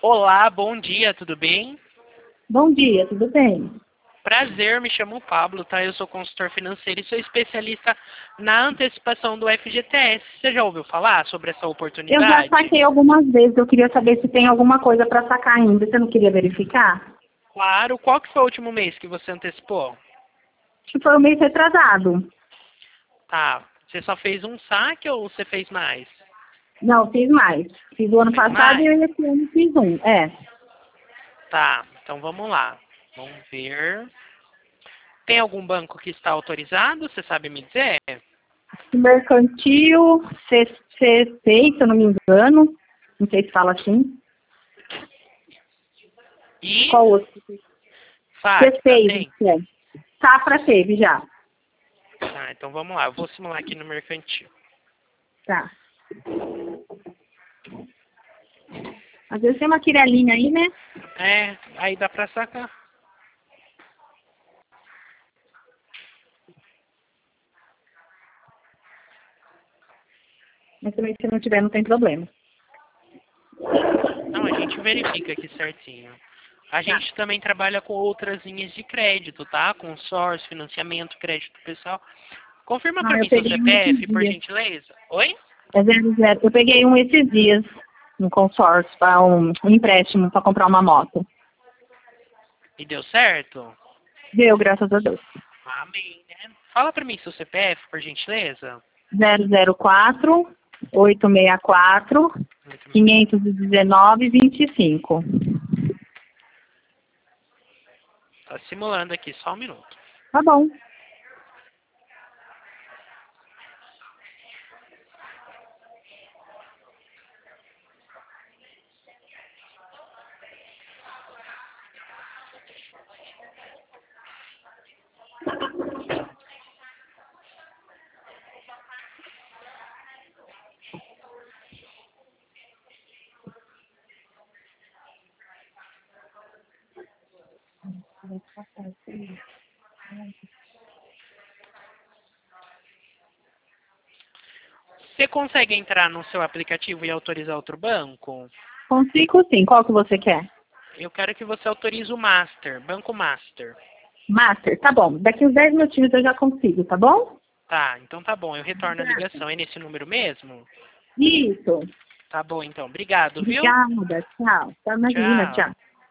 Olá, bom dia, tudo bem? Bom dia, tudo bem? Prazer, me chamo Pablo, tá? Eu sou consultor financeiro e sou especialista na antecipação do FGTS. Você já ouviu falar sobre essa Eu já oportunidade? saquei algumas vezes, eu queria saber se tem alguma coisa para sacar ainda. Você não queria verificar? Claro. Qual que foi o último mês que você antecipou? Acho que foi um mês retrasado. Tá. Você só fez um saque ou você fez mais? Não, fiz mais. Fiz o ano Fez passado e mais? esse ano fiz um. Tá, então vamos lá. Vamos ver. Tem algum banco que está autorizado? Você sabe me dizer? Mercantil, CC6, se eu não me engano. Não sei se fala assim. E Qual outro? Fátima, C6, tem? é. Safra teve já. Tá, então vamos lá. Eu vou simular aqui no mercantil. Tá. Às vezes tem uma quirelinha aí, né? É, aí dá pra sacar. Mas também se não tiver, não tem problema. Não, a gente verifica aqui certinho. A Tá. gente também trabalha com outras linhas de crédito, tá? Consórcio, financiamento, crédito pessoal. Confirma pra Ah, eu mim seu peguei um CPF, esses por dias. gentileza. Oi? É 00. Eu peguei um esses dias, no consórcio, para um empréstimo para comprar uma moto. E deu certo? Deu, graças a Deus. Amém, né? Fala pra mim seu CPF, por gentileza. 004 864 Muito bem. 519 25. Tá simulando aqui, só um minuto. Tá bom. Você consegue entrar no seu aplicativo e autorizar outro banco? Consigo sim. Qual que você quer? Eu quero que você autorize o Master, Banco Master. Master, tá bom. Daqui uns 10 minutinhos eu já consigo, tá bom? Tá, então tá bom, eu retorno a ligação. É nesse número mesmo? Isso. Tá bom, então. Obrigado, viu? Obrigada. Tchau. Tá, imagina, Tchau. tchau.